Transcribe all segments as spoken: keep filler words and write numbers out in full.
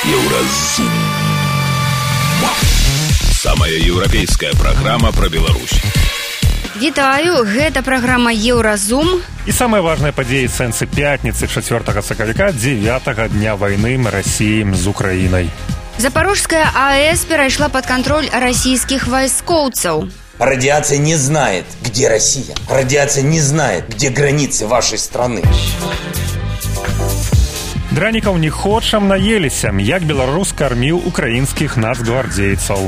Еўразум. Самая еўрапейская праграма пра Беларусь. Вітаю, гэта праграма Еўразум. І самыя важныя падзеі сэнсы пятніцы чацвёртага сакавіка дзевятага дня вайны Расіі з Украінай. Запорожская АЭС перайшла пад кантроль расійскіх вайскоўцаў. Радиация не знает, где Россия. Радиация не знает, где границы вашей страны. Дранікаў не хочам, наеліся, як беларус карміў украінскіх нацгвардзейцаў.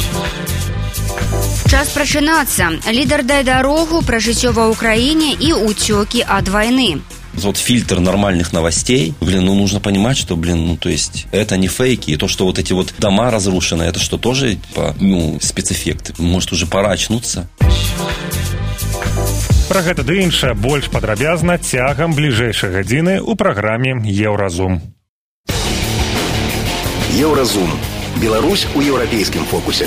Час прачынацца. Лідар дай дарогу пра жыццё ва Украіне і уцёкі ад вайны. Вот фильтр нормальных новостей, блин, ну нужно понимать, что, блин, ну то есть это не фейки, и то, что вот эти вот дома разрушены, это что тоже, типа, ну, спецэффект. Может, уже пора очнуться. Пра гэта ды іншае больш падрабязна цягам бліжэйшай гадзіны ў праграме Еўразум. Еўразум. Беларусь у еўрапейскім фокусе.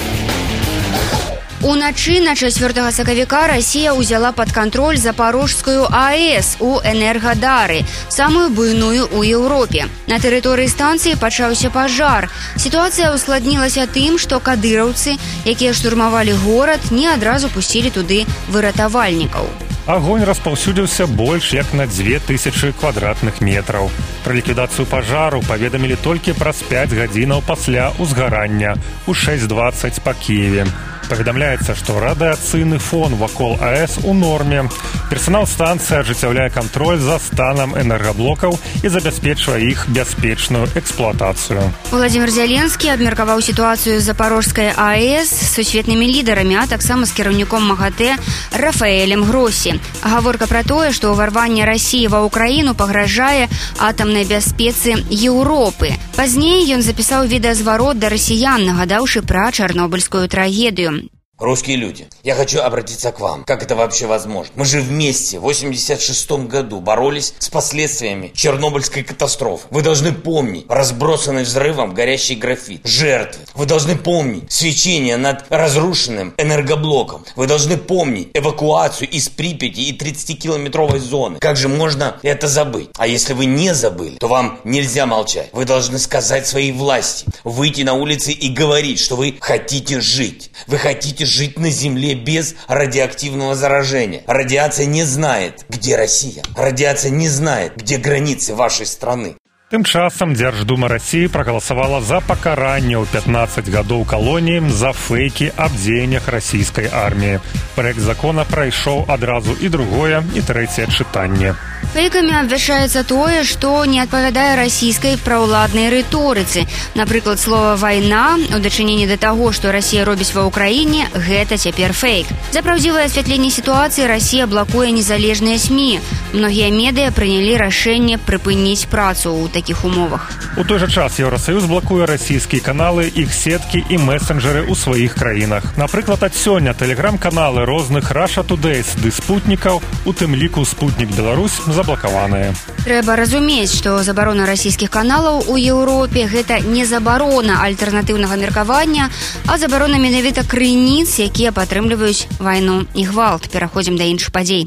Уначы на чацвёртага сакавіка Расія ўзяла пад кантроль Запорожскую АЭС у Энергадары, самую буйную ў Еўропе. На тэрыторыі станцыі пачаўся пажар. Сітуацыя ўскладнілася тым, што кадыраўцы, якія штурмавалі горад, не адразу пусцілі туды выратавальнікаў. Агонь распаўсюдзіўся больш як на дзве тысячы квадратных метраў. Пра ліквідацыю пажару паведамілі толькі праз пяць гадзінаў пасля ўзгарання ў шэсць дваццаць па Кіеве. Паведамляецца, што радыяцыйны фон вакол АЭС у норме. Персанал станцыі ажыццяўляе кантроль за станам энергаблокаў і забяспечвае іх бяспечную эксплуатацыю. Владзімір Зяленскі абмеркаваў сітуацыю з Запорожскай АЭС з сусветнымі лідарамі, а таксама з кіраўніком МАГАТЭ Рафаэлем Гросі. Гаворка пра тое, што ўварванне Расіі ва Ўкраіну пагражае атамнай бяспецы Еўропы. Пазней ён запісаў відэазварот да расіян, нагадаўшы пра чарнобыльскую трагедыю. Русские люди, я хочу обратиться к вам. Как это вообще возможно? Мы же вместе в восемьдесят шестом году боролись с последствиями Чернобыльской катастрофы. Вы должны помнить разбросанный взрывом горящий графит, жертвы. Вы должны помнить свечение над разрушенным энергоблоком. Вы должны помнить эвакуацию из Припяти и тридцатикилометровой зоны. Как же можно это забыть? А если вы не забыли, то вам нельзя молчать. Вы должны сказать своей власти, выйти на улицы и говорить, что вы хотите жить. Вы хотите жить. Жить на земле без радиоактивного заражения. Радиация не знает, где Россия. Радиация не знает, где границы вашей страны. Тым часам Дзярждума Расіі прагаласавала за пакаранне ў пятнаццаць гадоў калоніі за фейкі аб дзеяннях расійскай арміі. Праект закона прайшоў адразу і другое, і трэцяе чытанне. Фейкамі абвяшчаецца тое, што не адпавядае расійскай праўладнай рыторыцы. Напрыклад, слова «вайна» у дачыненні да таго, што Расія робіць ва Ўкраіне, гэта цяпер фейк. За праўдзівае асвятленне сітуацыі Расія блакуе незалежныя СМІ. Многія медыя прынялі рашэнне прыпыніць працу ў такіх умовах. У той жа час Еўрасаюз блакуе расійскія каналы, іх сеткі і месенджеры ў сваіх краінах. Напрыклад, ад сёння тэлеграм-каналы розных Russia Today ды спутнікаў, у тым ліку Спутнік Беларусь, заблакаваныя. Трэба разумець, што забарона расійскіх каналаў у Еўропе гэта не забарона альтэрнатыўнага меркавання, а забарона менавіта крыніц, якія падтрымліваюць вайну і гвалт. Пераходзім да іншых падзей.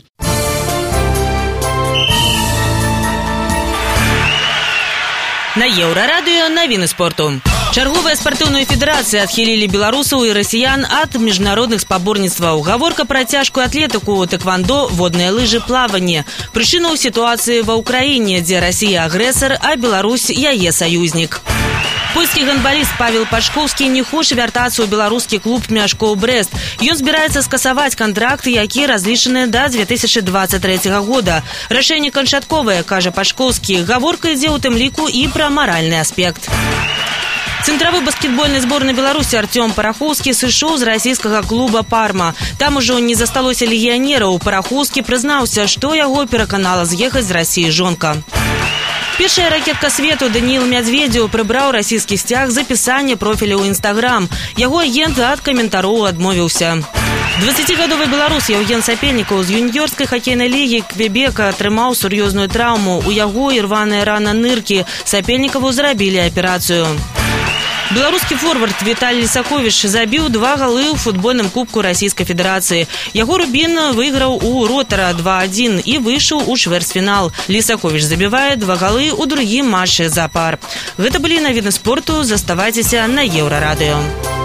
На Еўрарадыё навіны спорту. Чарговая спартыўная федэрацыя адхілілі беларусаў і расіян ад міжнародных спаборніцтваў. Гаворка пра цяжкую атлетыку, тэквандо, водныя лыжы, плаванне. Прычына ў сітуацыі ва Ўкраіне, дзе Расія агрэсар, а Беларусь яе саюзнік. Польскі гандбаліст Павел Пашкоўскі не хоча вяртацца ў беларускі клуб Мяшкоў Брэст. Ён збіраецца скасаваць кантракты, якія разлічаны да дзве тысячы дваццаць трэцяга года. Рашэнне канчатковае, кажа Пашкоўскі. Гаворка ідзе ў тым ліку і пра маральны аспект. Цэнтравы баскетбольнай зборнай Беларусі Артём Парахоўскі сышоў з расійскага клуба «Парма». Там ужо не засталося легіянераў. Парахоўскі прызнаўся, што яго пераканала з'ехаць з Расіі жонка. Першая ракетка свету Даніил Мядзведзеў прыбраў расійскі сцяг запісання профіля ў Інстаграм. Яго агент ад каментароў адмовіўся. дваццацігадовы беларус Яўген Сапельнікаў з юніёрскай хакейнай лігі Квебека атрымаў сур'ёзную траўму. У яго ірваная рана ныркі. Сапельнікаву зрабілі аперацыю. Беларускі форвард Віталій Лісаковіч забіў два галы ў футбольным кубку Расійскай Федэрацыі. Яго Рубін выйграў у Ротара два адзін і выйшаў у чвэрцьфінал. Лісаковіч забівае два галы ў другім матчы запар. Гэта былі навіны спорту. Заставайцеся на Еўрарадыё.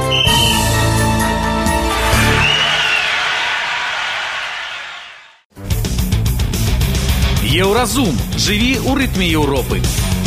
Еўразум. Жыві ў рытме Еўропы.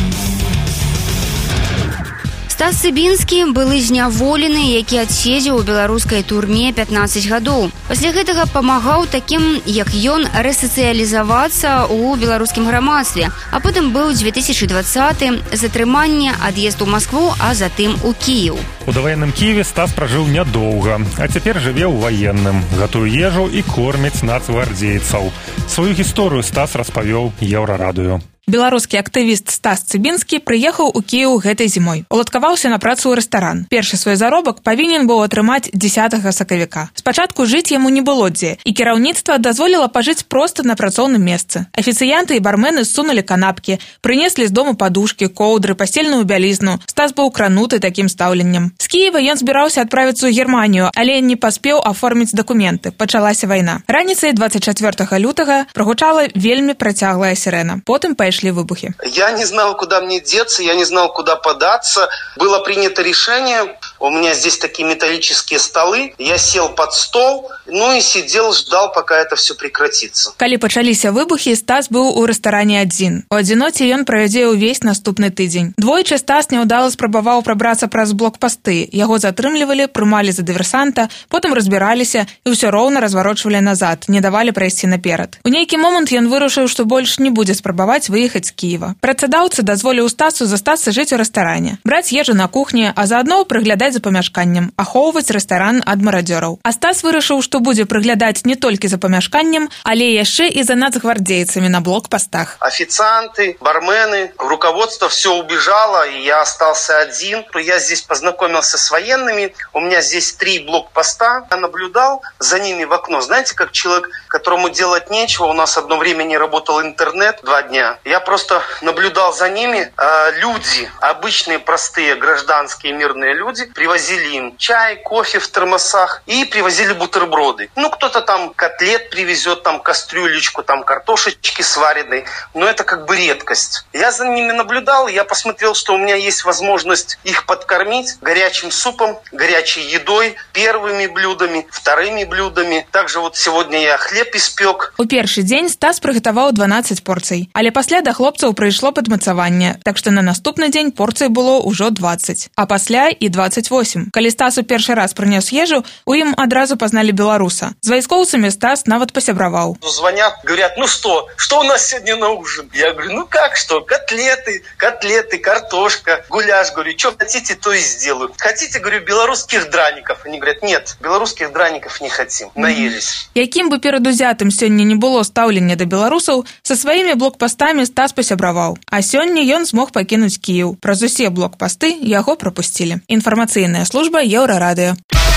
Стас Цыбінскі былы зняволены, які адседзеў у беларускай турме пятнаццаць гадоў. Пасля гэтага памагаў такім, як ён, рэсацыялізавацца ў беларускім грамадстве, а потым быў дзве тысячы двадцаты, затрыманне, ад'езд у Маскву, а затым у Кіеў. У даваенным Кіеве Стас пражыў нядоўга, а цяпер жыве ў ваенным, гатуе ежу і корміць нацгвардзейцаў. Сваю гісторыю Стас распавёў Еўрарадыё. Беларускі актывіст Стас Цыбінскі прыехаў у Кіеў гэтай зімой. Уладкаваўся на працу ў рэстаран. Першы свой заробак павінен быў атрымаць дзесятага сакавіка. Спачатку жыць яму не было дзе, і кіраўніцтва дазволіла пажыць проста на працоўным месцы. Афіцыянты і бармены ссунулі канапкі, прынеслі з дому падушкі, коўдры, пасцельную бялізну. Стас быў крануты такім стаўленнем. З Кіева ён збіраўся адправіцца ў Германію, але не паспеў аформіць дакументы. Пачалася вайна. Раніцай двадцать чацвёртага лютага прагучала вельмі працяглая сірэна. Потым пайшли шли выбухи. Я не знал, куда мне деться, я не знал, куда податься. Было принято решение, у меня здесь такие металлические столы, я сел под стол, ну и сидел, ждал, пока это все прекратится. Калі пачаліся выбухи, Стас быў у рэстаране адзін. У адзіноце ён правядзе ўвесь наступны тыдзень. Двойчы Стас няўдала спрабаваў прабрацца праз блокпасты. Яго затрымлівалі, прымалі за дыверсанта, потым разбіраліся і ўсё роўна разварочвалі назад, не давалі прайсці наперад. У нейкі момант ён вырашыў, што больш не будзе спрабаваць выехаць з Кіева. Працадаўца дазволіў Стасу застацца жыць у рэстаране, браць ежу на кухні, а заадно прыглядаць за памяшканнем, ахоўваць рэстаран ад марадзёраў. А Стас вырашыў, што будзе прыглядаць не толькі за памяшканнем, але яшчэ і за нацгвардзейцамі на блокпастах. Официанты, бармены, руководство все убежало, и я остался один. Я здесь познакомился с военными, у меня здесь три блокпоста. Я наблюдал за ними в окно. Знаете, как человек, которому делать нечего, у нас одно время не работал интернет, два дня. Я просто наблюдал за ними. Люди, обычные, простые, гражданские, мирные люди, привозили им чай, кофе в термосах и привозили бутерброды. Ну, кто-то там котлет привезет, там кастрюлечку, там картошечки сваренной, но это как бы редкость. Я за ними наблюдал, я посмотрел, что у меня есть возможность их подкормить горячим супом, горячей едой, первыми блюдами, вторыми блюдами. Также вот сегодня я хлеб испек. У першы дзень Стас прыгатаваў дванаццаць порцый, але пасля да хлопцаў прыйшло падмацаванне, так што на наступны дзень порцый было ўжо дваццаць, а пасля і дваццаць восемь. Калі Стас у першы раз прынёс ежу, у ім адразу пазналі беларуса. З вайскоўцамі Стас нават пасябраваў. Звонят, говорят, ну что, что у нас сегодня на ужин? Я говорю, ну как что, котлеты, котлеты, картошка, гуляш. Говорю, что хотите, то и сделаю. Хотите, говорю, белорусских драников? Они говорят, нет, белорусских драников не хотим, наелись. Якім бы перадузятым сёння не было стаўлення да беларусаў, са сваімі блокпастамі Стас пасябраваў. А сёння ён змог пакінуць Кіеў. Праз усе блокпасты яго прапусцілі. Інфармацыйная служба Еўрарадыё.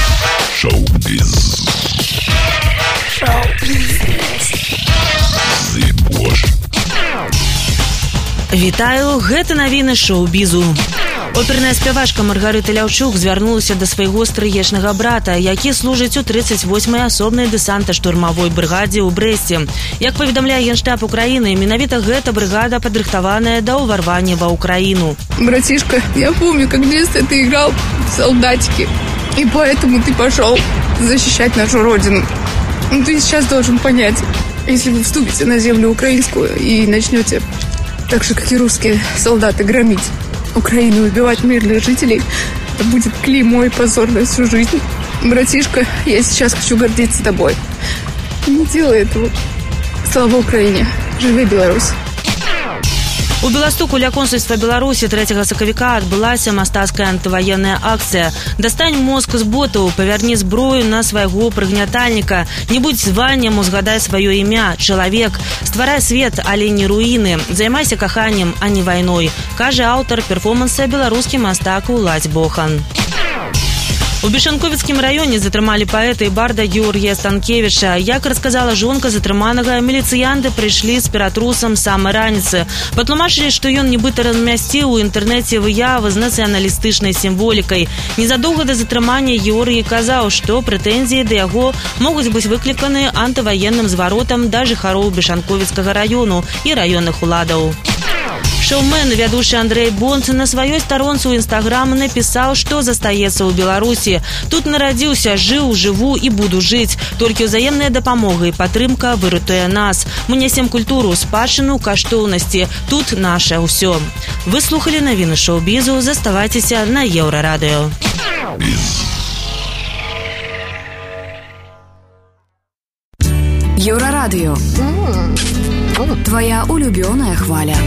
Шоу-біз. Вітаю, гэта навіны шоу-бізу. Оперная спявачка Маргарыта Ляўчук звярнулася да свайго стрыечнага брата, які служыць у тридцать восьмай асобнай дэсанта-штурмавой брыгадзе ў Брэсце. Як паведамляе Генштаб Украіны, менавіта гэта брыгада падрыхтаваная да ўварвання ва Украіну. Братишка, я помню, как в детстве ты играл в солдатики, и поэтому ты пошел защищать нашу родину. Но ты сейчас должен понять, если вы вступите на землю украинскую и начнете, так же, как и русские солдаты, громить Украину и убивать мирных жителей, это будет клеймо и позор на всю жизнь. Братишка, я сейчас хочу гордиться тобой. Не делай этого. Слава Украине. Живи Беларусь. У Беластуку ля консульства Беларусі трэцяга сакавіка адбылася мастацкая антываенная акцыя. Дастань мозг з ботаў, павярні зброю на свайго прыгнятальніка. Не будь званнем, узгадай сваё імя, чалавек. Стварай свет, але не руіны. Займайся каханнем, а не вайной, кажа аўтар перформанса беларускі мастак Уладзь Бохан. У Бешанковіцкім раёне затрымалі паэта і барда Георгія Станкевіча. Як расказала жонка затрыманага, міліцыянты прыйшлі з ператрусам самай раніцы. Патлумачылі, што ён нібыта размясціў у інтэрнэце выявы з нацыяналістычнай сімволікай. Незадоўга да затрымання Георгій казаў, што прэтэнзіі да яго могуць быць выкліканы антываенным зваротам да жыхароў Бешанковіцкага раёну і раённых уладаў. Шоумен і вядучы Андрей Бонд на сваёй старонцы ў Інстаграм напісаў, што застаецца ў Беларусі. Тут нарадзіўся, жыў, жыву і буду жыць. Толькі ўзаемная дапамога і падтрымка выратуе нас. Мы нясем культуру, спадчыну, каштоўнасці. Тут наша ўсё. Вы слухалі навіны шоу-бізу, заставайцеся на Еўрарадыё. Еўрарадыё. Твоя улюбёная хваля.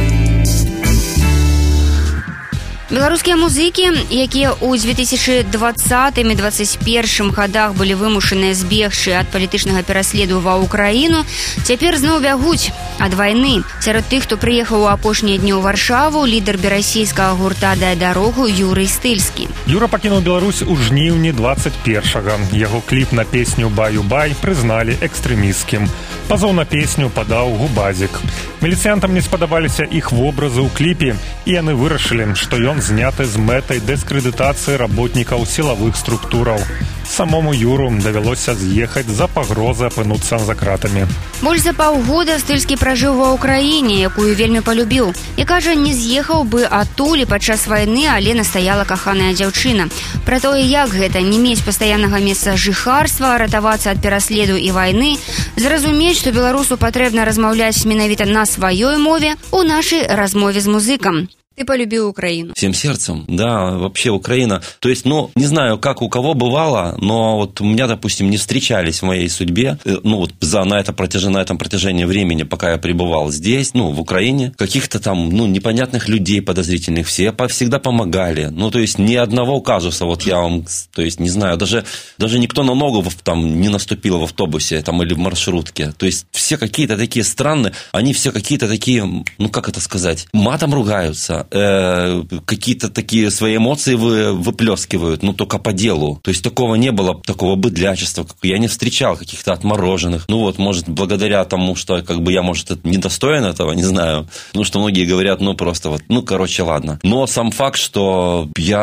Беларускія музыкі, якія ў две тысячы двадцатым і двадцать першым гадах былі вымушаныя збегчы ад палітычнага пераследу ва ўкраіну, цяпер зноў бягуць ад вайны. Сярод тых, хто прыехаў у апошнія дні ў Варшаву, лідар берасійскага гурта «Дай дарогу» Юрый Стыльскі. Юра пакінуў Беларусь у жніўні двадцать першага. Яго кліп на песню «Баю-бай» прызналі экстрэмісцкім. Пазоў на песню падаў Губазік. Міліцыянтам не спадабаліся іх вобразы ў кліпе, і яны вырашылі, што ён зняты з мэтай дыскрэдытацыі работнікаў сілавых структураў. Самому Юру давялося з'ехаць за пагрозы апынуцца за кратамі. Больш за паўгода Стыльскі пражыў ва ўкраіне, якую вельмі палюбіў. І кажа, не з'ехаў бы адтуль падчас вайны, але настаяла каханая дзяўчына. Пра тое, як гэта не мець пастаяннага месца жыхарства, ратавацца ад пераследу і вайны, зразумець, што беларусу патрэбна размаўляць менавіта на сваёй мове, у нашай размове з музыкам. Ты полюбил Украину? Всем сердцем, да, вообще Украина. То есть, ну, не знаю, как у кого бывало, но вот у меня, допустим, не встречались в моей судьбе, ну, вот за, на, это протяжении, на этом протяжении времени, пока я пребывал здесь, ну, в Украине, каких-то там, ну, непонятных людей подозрительных, все всегда помогали. Ну, то есть, ни одного казуса, вот я вам, то есть, не знаю, даже, даже никто на ногу там не наступил в автобусе там, или в маршрутке. То есть, все какие-то такие странные, они все какие-то такие, ну, как это сказать, матом ругаются, какие-то такие свои эмоции вы, выплескивают, но только по делу. То есть такого не было, такого быдлячества. Я не встречал каких-то отмороженных. Ну вот, может, благодаря тому, что как бы я, может, недостоин этого, не знаю. Ну, что многие говорят, ну, просто вот, ну, короче, ладно. Но сам факт, что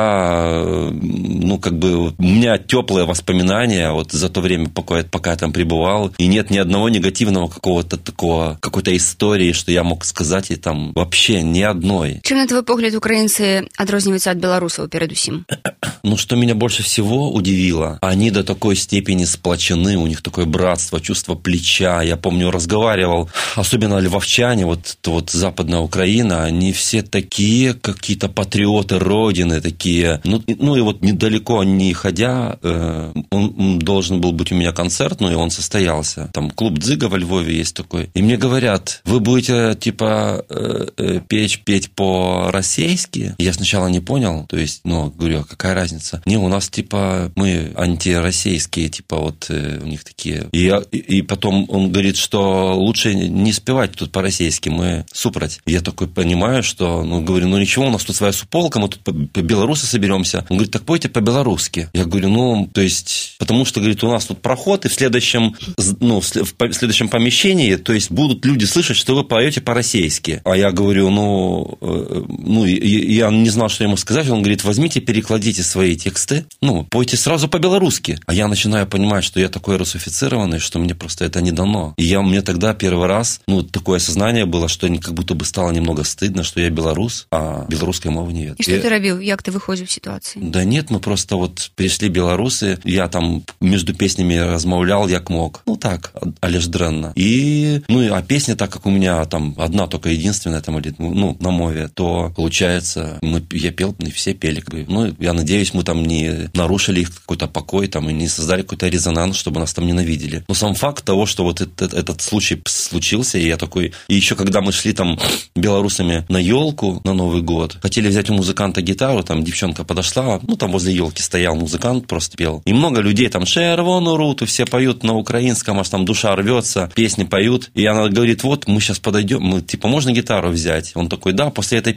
я, ну, как бы, у меня теплые воспоминания вот за то время, пока, пока я там пребывал, и нет ни одного негативного какого-то такого, какой-то истории, что я мог сказать, и там вообще ни одной. Чем на твой погляд украинцы отрозниваются от белорусов передусім? Ну, что меня больше всего удивило, они до такой степени сплочены, у них такое братство, чувство плеча. Я помню, разговаривал, особенно львовчане, вот, вот западная Украина, они все такие какие-то патриоты Родины, такие. Ну, ну и вот недалеко не ходя, э, он должен был быть у меня концерт, ну и он состоялся. Там клуб «Дзыга» во Львове есть такой. И мне говорят, вы будете, типа, э, э, петь, петь по-российски? Я сначала не понял, то есть, ну, говорю, а какая разница? Не, у нас, типа, мы антироссийские, типа, вот э, у них такие. И, и, и потом он говорит, что лучше не спевать тут по-российски, мы супроть. Я такой понимаю, что, ну, говорю, ну, ничего, у нас тут своя суполка, мы тут по-белорусы соберемся. Он говорит, так пойте по-белорусски. Я говорю, ну, то есть, потому что, говорит, у нас тут проход, и в следующем, ну, в следующем помещении, то есть, будут люди слышать, что вы поете по-российски. А я говорю, ну, э, ну, я не знал, что ему сказать. Он говорит, возьмите, перекладите свои тексты, ну, пойте сразу по-белорусски. А я начинаю понимать, что я такой русофицированный, что мне просто это не дано. И я, мне тогда первый раз, ну, такое осознание было, что как будто бы стало немного стыдно, что я белорус, а белорусской мовы нет. И что ты робил? Як ты выходил в ситуации? Да нет, мы просто вот пришли белорусы, я там между песнями размовлял, як мог. Ну, так, але ж дрэнна. И, ну, а песня, так как у меня там одна только единственная, там, ну, на мове, то, получается, мы, я пел, и все пели. Ну, я надеюсь, мы там не нарушили их какой-то покой там, и не создали какой-то резонанс, чтобы нас там ненавидели. Но сам факт того, что вот этот, этот случай случился, и я такой... И еще когда мы шли там белорусами на елку на Новый год, хотели взять у музыканта гитару, там девчонка подошла, ну, там возле елки стоял музыкант, просто пел. И много людей там «Червону руту», все поют на украинском, аж там душа рвется, песни поют. И она говорит, вот, мы сейчас подойдем, мы, типа, можно гитару взять? Он такой, да, после этой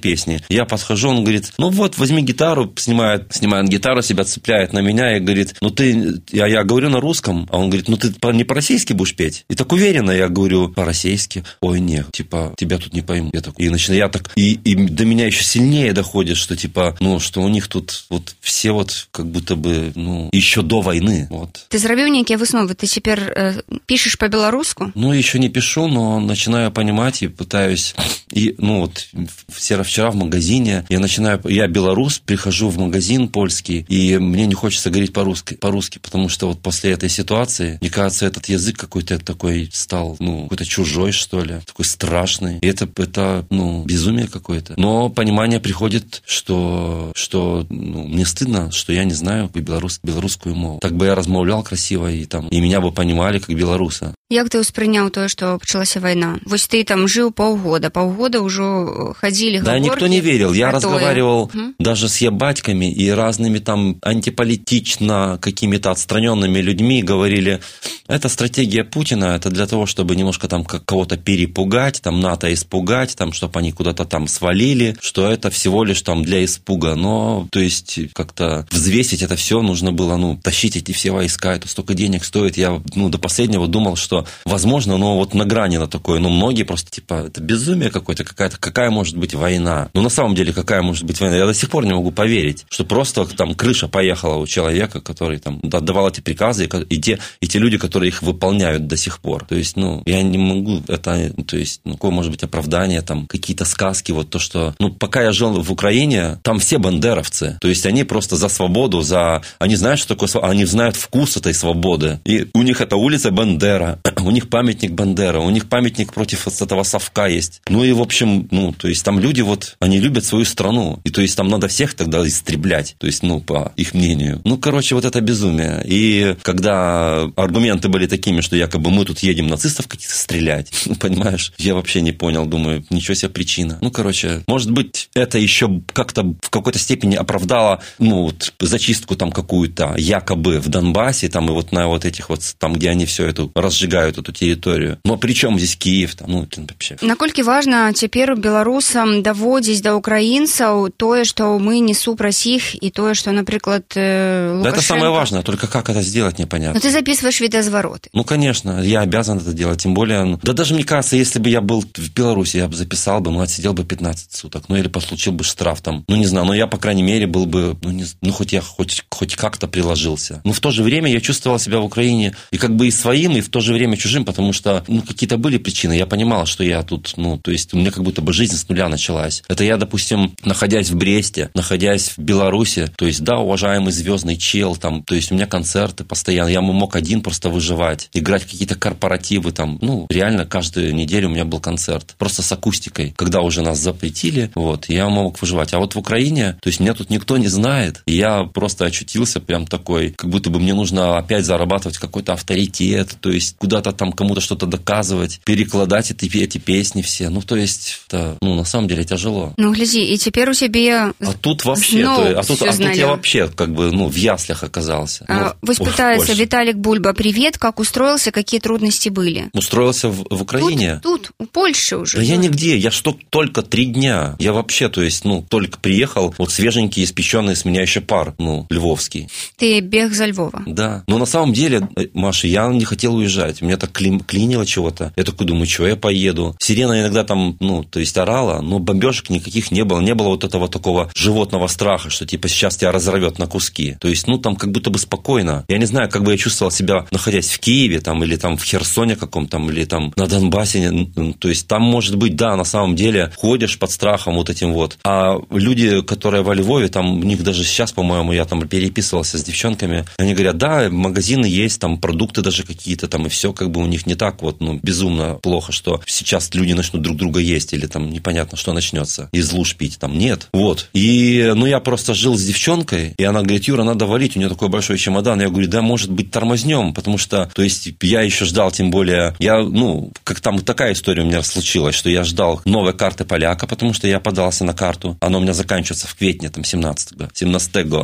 песни. Я подхожу, он говорит, ну вот, возьми гитару, снимает, снимает гитару, себя цепляет на меня и говорит, ну ты, я, я говорю на русском, а он говорит, ну ты не по-российски будешь петь? И так уверенно я говорю по-российски. Ой, нет, типа, тебя тут не пойму. Я так, и начинаю, я так, и, и до меня еще сильнее доходит, что типа, ну, что у них тут вот все вот как будто бы, ну, еще до войны. Вот. Ты зрабіў нейкія высновы? Ты теперь э, пишешь по-белорусски? Ну, еще не пишу, но начинаю понимать и пытаюсь. И, ну, вот вчера, вчера в магазине я начинаю, я белорус, прихожу в магазин польский, и мне не хочется говорить по-русски, по-русски, потому что вот после этой ситуации, мне кажется, этот язык какой-то такой стал, ну, какой-то чужой, что ли, такой страшный. И это, это ну, безумие какое-то. Но понимание приходит, что, что ну, мне стыдно, что я не знаю белорус, белорусскую мову. Так бы я размовлял красиво, и, там, и меня бы понимали как белоруса. Як ты ўспрыняў тое, што пачалася вайна? Вось ты там жыў паўгода, паўгода ўжо ходили да, гаворкі. Да, никто не верил. Я разговаривал угу. даже с ебатьками и разными там антиполитично какими-то отстраненными людьми говорили, это стратегия Путина, это для того, чтобы немножко там кого-то перепугать, там НАТО испугать, там, чтобы они куда-то там свалили, что это всего лишь там для испуга. Но, то есть, как-то взвесить это все нужно было, ну, тащить эти все войска, это столько денег стоит. Я, ну, до последнего думал, что возможно, но вот на грани на такое, но многие просто, типа, это безумие какое-то, какая-то, какая может быть война? Ну, на самом деле, какая может быть война? Я до сих пор не могу поверить, что просто там крыша поехала у человека, который там отдавал эти приказы, и те, и те люди, которые их выполняют до сих пор. То есть, ну, я не могу, это, то есть, ну, какое может быть оправдание, там, какие-то сказки, вот то, что, ну, пока я жил в Украине, там все бандеровцы, то есть, они просто за свободу, за, они знают, что такое свобода, они знают вкус этой свободы, и у них это улица Бандера, у них памятник Бандера, у них памятник против этого совка есть. Ну и, в общем, ну, то есть, там люди вот, они любят свою страну. И, то есть, там надо всех тогда истреблять. То есть, ну, по их мнению. Ну, короче, вот это безумие. И когда аргументы были такими, что якобы мы тут едем нацистов каких-то стрелять, ну, понимаешь, я вообще не понял, думаю, ничего себе причина. Ну, короче, может быть, это еще как-то в какой-то степени оправдало, ну, вот, зачистку там какую-то якобы в Донбассе, там, и вот на вот этих вот, там, где они все это разжигают, эту территорию. Но при чем здесь Киев? Там, ну, вообще. Наколькі важна цяпер беларусам даводзіць да украінцаў тое, што мы не супраць іх, и тое, что, например, Лукашенко... Да, это самое важное, только как это сделать, непонятно. Но ты записываешь видеозвороты. Ну, конечно, я обязан это делать, тем более... Да даже, мне кажется, если бы я был в Беларуси, я бы записал бы, ну, отсидел бы пятнадцать суток, ну, или получил бы штраф там, ну, не знаю, но я, по крайней мере, был бы, ну, не, ну хоть я хоть, хоть как-то приложился. Но в то же время я чувствовал себя в Украине и как бы и своим, и в то же время чужим, потому что, ну, какие-то были причины. Я понимал, что я тут, ну, то есть у меня как будто бы жизнь с нуля началась. Это я, допустим, находясь в Бресте, находясь в Беларуси, то есть, да, уважаемый звездный чел, там, то есть у меня концерты постоянно, я мог один просто выживать, играть в какие-то корпоративы, там, ну, реально каждую неделю у меня был концерт, просто с акустикой. Когда уже нас запретили, вот, я мог выживать. А вот в Украине, то есть меня тут никто не знает, и я просто очутился прям такой, как будто бы мне нужно опять зарабатывать какой-то авторитет, то есть куда-то там кому-то что-то доказывать, перекладать эти, эти песни все. Ну, то есть, это, ну, на самом деле тяжело. Ну, гляди, и теперь у тебя... А тут вообще, то, а, тут, а тут я вообще как бы, ну, в яслях оказался. А, ну, вот пытается Виталик Бульба, привет, как устроился, какие трудности были? Устроился в, в Украине? Тут, тут, у Польши уже. Да, да я нигде, я что, только три дня. Я вообще, то есть, ну, только приехал, вот свеженький, испеченный с меня еще пар, ну, львовский. Ты бег за Львова? Да. Но на самом деле, Маша, я не хотел уезжать. Меня так кли, клинило чего-то. Я такой думаю, что я поеду. Сирена иногда там, ну, то есть орала, но бомбежек никаких не было. Не было вот этого такого животного страха, что типа сейчас тебя разорвет на куски. То есть, ну, там как будто бы спокойно. Я не знаю, как бы я чувствовал себя, находясь в Киеве, там, или там в Херсоне каком-то, или там на Донбассе. То есть, там, может быть, да, на самом деле, ходишь под страхом вот этим вот. А люди, которые во Львове, там, у них даже сейчас, по-моему, я там переписывался с девчонками, они говорят, да, магазины есть, там, продукты даже какие-то там, и все как бы у них не так вот, ну, безумно плохо, что сейчас люди начнут друг друга есть, или там непонятно, что начнется, из луж пить, там, нет. Вот. И, ну, я просто жил с девчонкой, и она говорит, Юра, надо валить, у нее такой большой чемодан. Я говорю, да, может быть, тормознем, потому что, то есть, я еще ждал, тем более, я, ну, как там такая история у меня случилась, что я ждал новой карты поляка, потому что я подался на карту, она у меня заканчивается в кветне, там, семнадцатого, семнадцатого.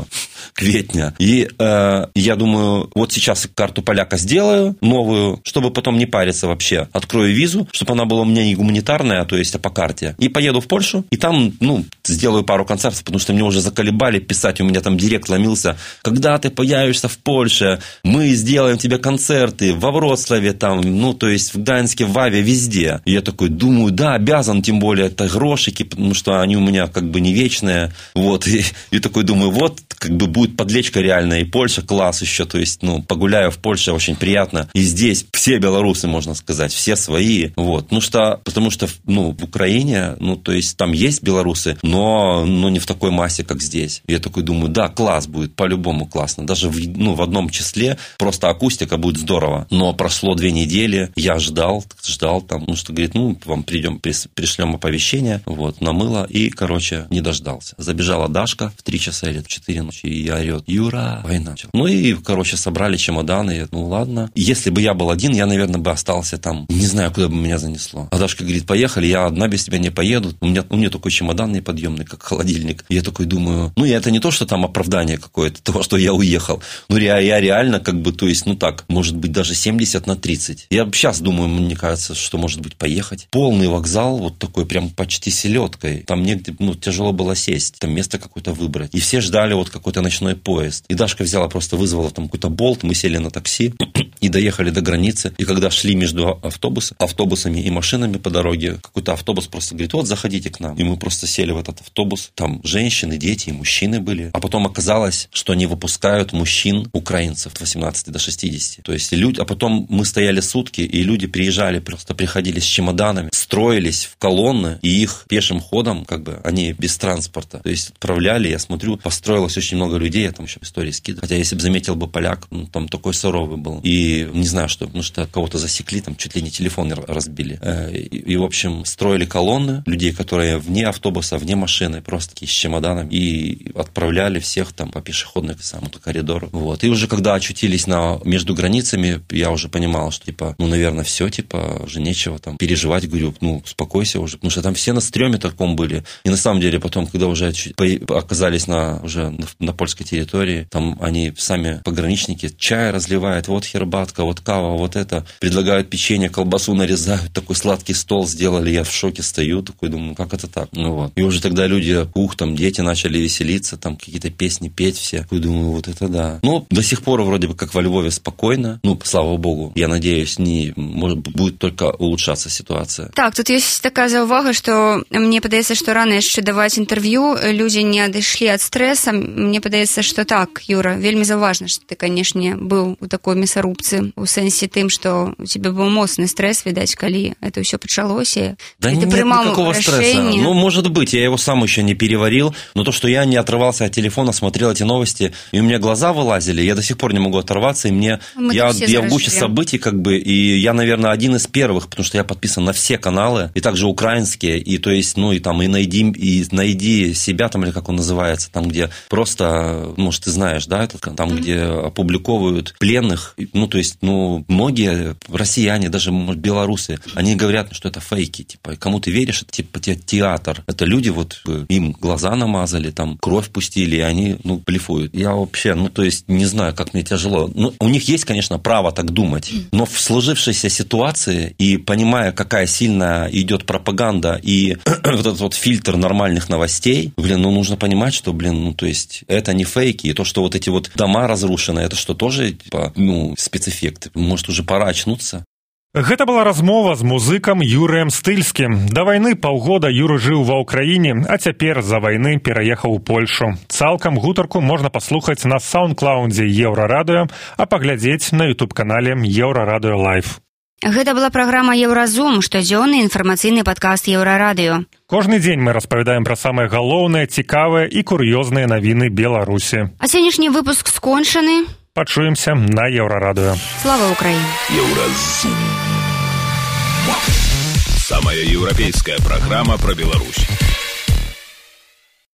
кветня. И э, я думаю, вот сейчас карту поляка сделаю, новую, чтобы потом не париться вообще. Открою визу, чтобы она была у меня не гуманитарная, а то есть а по карте. И поеду в Польшу, и там, ну, сделаю пару концертов, потому что мне уже заколебали писать, у меня там директ ломился. Когда ты появишься в Польше, мы сделаем тебе концерты во Вроцлаве, там, ну, то есть в Гданьске, в Ваве, везде. И я такой думаю, да, обязан, тем более это грошики, потому что они у меня как бы не вечные. Вот, и, и такой думаю, вот, как бы будет подлечка реальная, и Польша класс еще, то есть, ну, погуляю в Польше, очень приятно. И здесь все белорусы, можно сказать, все свои, вот. Ну, что, потому что, ну, в Украине, ну, то есть, там есть белорусы, но, но не в такой массе, как здесь. И я такой думаю, да, класс будет, по-любому классно. Даже в, ну, в одном числе просто акустика будет здорово. Но прошло две недели, я ждал, ждал там, ну, что говорит, ну, вам придем, пришлем оповещение, вот, намыло, и, короче, не дождался. Забежала Дашка в три часа или в четыре ночи, и орет, Юра, война. Ну, и, короче, собрали чемоданы, ну, ладно. Если бы я был один, я, наверное, бы остался там, не знаю, куда бы меня занесло. А Дашка говорит, поехали, я одна без тебя не поеду, у меня, у меня такой чемодан неподъемный, как холодильник. И я такой думаю, ну, это не то, что там оправдание какое-то, того, что я уехал, ну, я, я реально, как бы, то есть, ну, так, может быть, даже семьдесят на тридцать. Я сейчас думаю, мне кажется, что, может быть, поехать. Полный вокзал, вот такой, прям почти селедкой. Там негде, ну, тяжело было сесть, там место какое-то выбрать. И все ждали вот какой-то ночной поезд. И Дашка взяла, просто вызвала там какой-то болт, мы сели на такси и доехали до границы. И когда шли между автобус, автобусами и машинами по дороге, какой-то автобус просто говорит, вот, заходите к нам. И мы просто сели в этот автобус. Там женщины, дети и мужчины были. А потом оказалось, что они выпускают мужчин, украинцев, от восемнадцати до шестидесяти. То есть люди, а потом мы стояли сутки, и люди приезжали, просто приходили с чемоданами, строились в колонны, и их пешим ходом, как бы, они без транспорта. То есть отправляли, я смотрю, построилось очень много людей, я там еще истории скидываю. Хотя если бы заметил бы поляк, ну, там такой суровый был. И не знаю, что, ну, что кого-то засекли, там чуть ли не телефон разбили. И, и, в общем, строили колонны людей, которые вне автобуса, вне машины, просто такие с чемоданами, и отправляли всех там по пешеходной самому коридору. Вот. И уже когда очутились на, между границами, я уже понимал, что, типа, ну, наверное, все, типа, уже нечего там переживать, говорю, ну, успокойся уже, потому что там все на стреме таком были. И на самом деле потом, когда уже оказались на, уже на, на польской территории, там они сами пограничники чай разливают, вот хербатка, вот кава, вот это, предлагают печенье, колбасу нарезают, такой сладкий стол сделали, я в шоке стою, такой думаю, как это так? Ну вот. И уже тогда люди, ух, там дети начали веселиться, там какие-то песни петь все. Такой думаю, вот это да. Ну, до сих пор вроде бы как во Львове спокойно, ну, слава богу, я надеюсь, не, может, будет только улучшаться ситуация. Так, тут есть такая заувага, что мне падаецца, што рана яшчэ даваць інтэрв'ю, людзі не адышлі ад стрэса. Мне падаецца, што так, Юра, вельмі заўважна, што ты, канешне, быў у такой мясарубцы, у сэнсе тым, што у тебя быў моцны стрэс, відаць, калі это ўсё пачалося. Да нет никакого решение. стресса. Ну, может быть, я его сам еще не переварил, но то, что я не отрывался от телефона, смотрел эти новости, и у меня глаза вылазили, я до сих пор не могу оторваться, и мне, Мы я, я в гуще событий, как бы, и я, наверное, один из первых, потому что я подписан на все каналы, и также украинские, и то есть, ну, и там, и найди, и найди себя, там, или как он называется, там, где просто, может, ты знаешь, да, это, там, mm-hmm. где опубликовывают пленных, ну, то есть, ну, многие россияне, даже, может, белорусы, они говорят, что это фейки, типа, кому ты веришь, это, типа, театр, это люди, вот, им глаза намазали, там, кровь пустили, и они, ну, блефуют. Я вообще, ну, то есть, не знаю, как мне тяжело. Ну, у них есть, конечно, право так думать, но в сложившейся ситуации и понимая, какая сильная идет пропаганда и вот этот вот фильтр нормальных новостей, блин, ну, нужно понимать, что, блин, ну, то есть, это не фейки, и то, что вот эти вот дома разрушены, это что, тоже, типа, ну, спецэффекты? Может, уже пора очнуться? Гэта была размова з музыкам Юрыем Стыльскім. Да вайны паўгода Юра жыў ва ўкраіне, а цяпер з-за вайны пераехаў у Польшу. Цалкам гутарку можна паслухаць на саундклаудзе Еўрарадыё, а паглядзець на ютуб-канале Еўрарадыё Лайв. Гэта была праграма Еўразум, штодзённы інфармацыйны падкаст Еўрарадыё. Кожны дзень мы распавядаем пра самыя галоўныя, цікавыя і кур'ёзныя навіны Беларусі. А сённяшні выпуск скончаны. Пачуемся на Еўрарадыё. Слава Украине! Еўразум. Самая европейская программа про Беларусь.